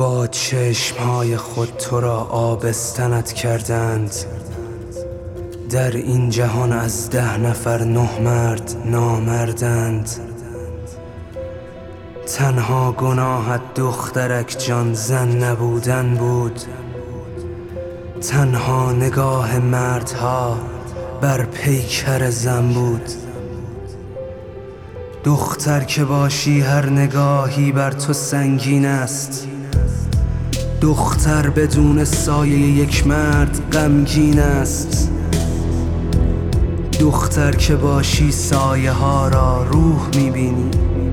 با چشمهای خود تو را آبستنت کردند. در این جهان از 10 نفر 9 مرد نامردند. تنها گناهت دخترک جان زن نبودن بود. تنها نگاه مردها بر پیکر زن بود. دختر که باشی هر نگاهی بر تو سنگین است. دختر بدون سایه یک مرد غمگین است. دختر که باشی سایه ها را روح میبینی.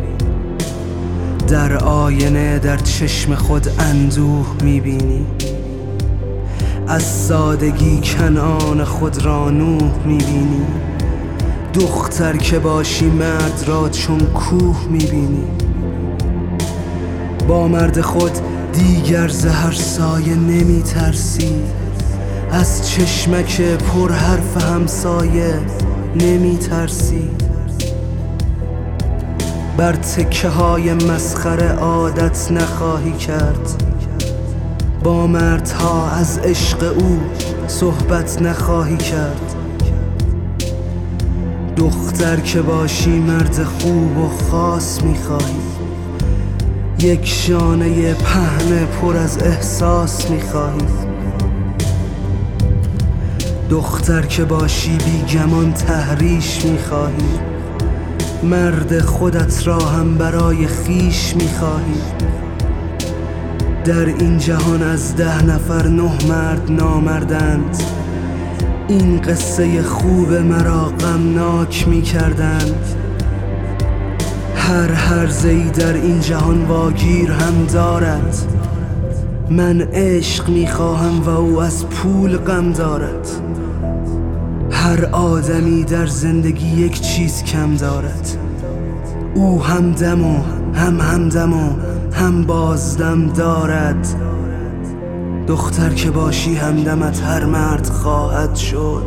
در آینه در چشم خود اندوه میبینی. از سادگی کنعان خود را نوح میبینی. دختر که باشی مرد را چون کوه میبینی. با مرد خود دیگر ز هر سایه نمیترسی. از چشمک پر حرف همسایه نمیترسی. بر تکه های مسخره عادت نخواهی کرد. با مردها از عشق او صحبت نخواهی کرد. دختر که باشی مرد خوب و خاص میخواهی. یک شانه پهن پر از احساس میخواهی. دختر که باشی بیگمان تحریش میخواهی. مرد خودت را هم برای خیش میخواهی. در این جهان از 10 نفر 9 مرد نامردند. این قصه خوب مرا غمناک میکردند. هر هرزه‌ای در این جهان واگیر هم دارد. من عشق میخواهم و او از پول غم دارد. هر آدمی در زندگی یک چیز کم دارد. او هم دم و همدم و هم بازدم دارد. دختر که باشی همدمت هر مرد خواهد شد.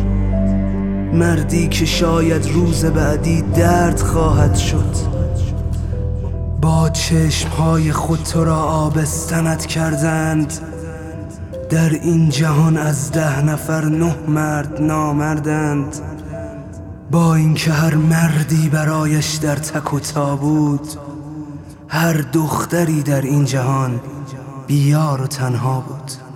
مردی که شاید روز بعدی درد خواهد شد. با چشمهای خود تو را آبستنت کردند. در این جهان از 10 نفر 9 مرد نامردند. با اینکه هر مردی برایش در تک و تا بود. هر دختری در این جهان بیار و تنها بود.